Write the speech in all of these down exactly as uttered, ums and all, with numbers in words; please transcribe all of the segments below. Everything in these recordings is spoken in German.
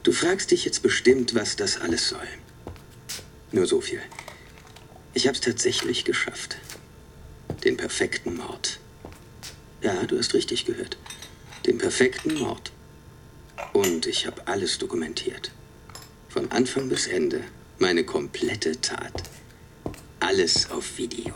Du fragst dich jetzt bestimmt, was das alles soll. Nur so viel. Ich hab's tatsächlich geschafft. Den perfekten Mord. Ja, du hast richtig gehört. Den perfekten Mord. Und ich habe alles dokumentiert. Von Anfang bis Ende. Meine komplette Tat. Alles auf Video.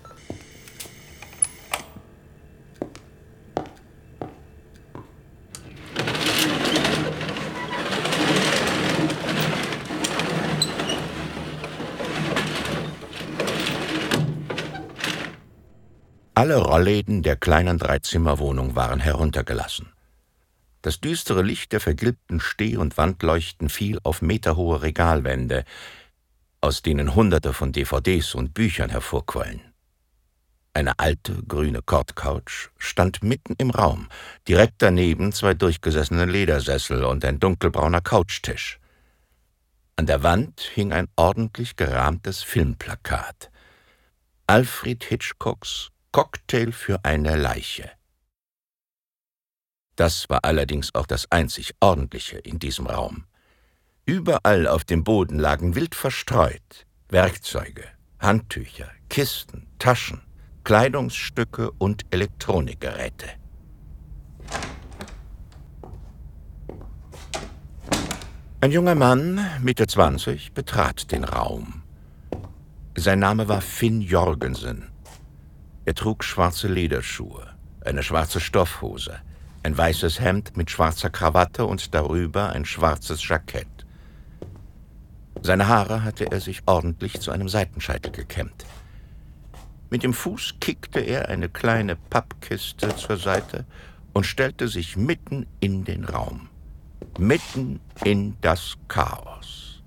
Alle Rollläden der kleinen Dreizimmerwohnung waren heruntergelassen. Das düstere Licht der vergilbten Steh- und Wandleuchten fiel auf meterhohe Regalwände, aus denen Hunderte von D V Ds und Büchern hervorquollen. Eine alte, grüne Kordcouch stand mitten im Raum, direkt daneben zwei durchgesessene Ledersessel und ein dunkelbrauner Couchtisch. An der Wand hing ein ordentlich gerahmtes Filmplakat. Alfred Hitchcocks Cocktail für eine Leiche. Das war allerdings auch das einzig Ordentliche in diesem Raum. Überall auf dem Boden lagen wild verstreut Werkzeuge, Handtücher, Kisten, Taschen, Kleidungsstücke und Elektronikgeräte. Ein junger Mann, Mitte zwanzig, betrat den Raum. Sein Name war Finn Jorgensen. Er trug schwarze Lederschuhe, eine schwarze Stoffhose, ein weißes Hemd mit schwarzer Krawatte und darüber ein schwarzes Jackett. Seine Haare hatte er sich ordentlich zu einem Seitenscheitel gekämmt. Mit dem Fuß kickte er eine kleine Pappkiste zur Seite und stellte sich mitten in den Raum, mitten in das Chaos.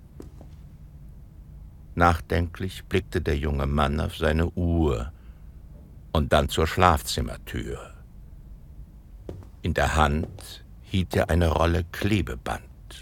Nachdenklich blickte der junge Mann auf seine Uhr und dann zur Schlafzimmertür. In der Hand hielt er eine Rolle Klebeband.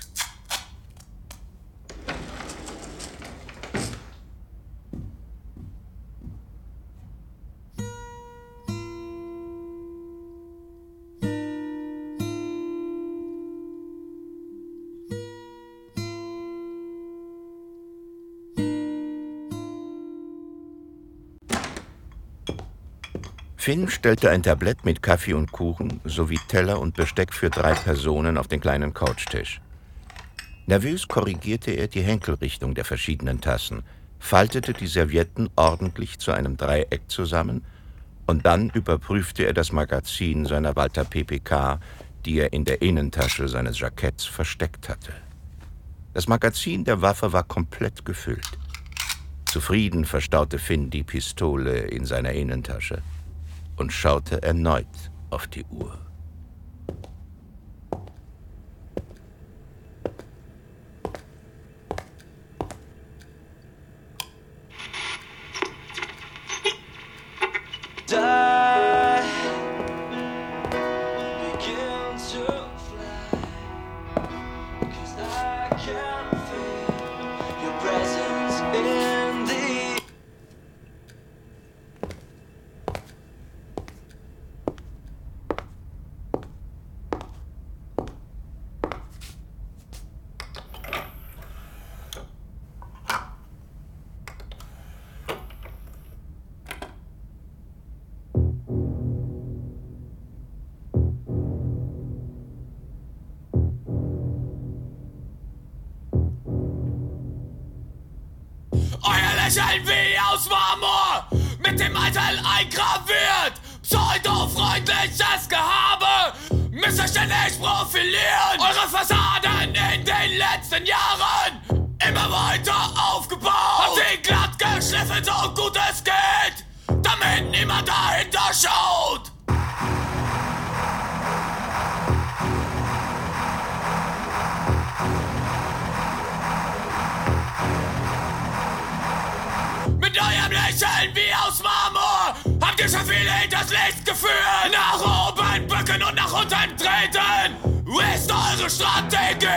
Finn stellte ein Tablett mit Kaffee und Kuchen sowie Teller und Besteck für drei Personen auf den kleinen Couchtisch. Nervös korrigierte er die Henkelrichtung der verschiedenen Tassen, faltete die Servietten ordentlich zu einem Dreieck zusammen und dann überprüfte er das Magazin seiner Walther P P K, die er in der Innentasche seines Jacketts versteckt hatte. Das Magazin der Waffe war komplett gefüllt. Zufrieden verstaute Finn die Pistole in seiner Innentasche und schaute erneut auf die Uhr. Lächeln wie aus Marmor, mit dem Alter eingraviert, pseudo-freundliches Gehabe, müsst euch denn nicht profilieren. Eure Fassaden in den letzten Jahren immer weiter aufgebaut, habt sie glatt geschliffen, so gut es geht, damit niemand dahinter schaut. Mit eurem Lächeln wie aus Marmor habt ihr schon viele hinters Licht geführt. Nach oben bücken und nach unten treten ist eure Strategie.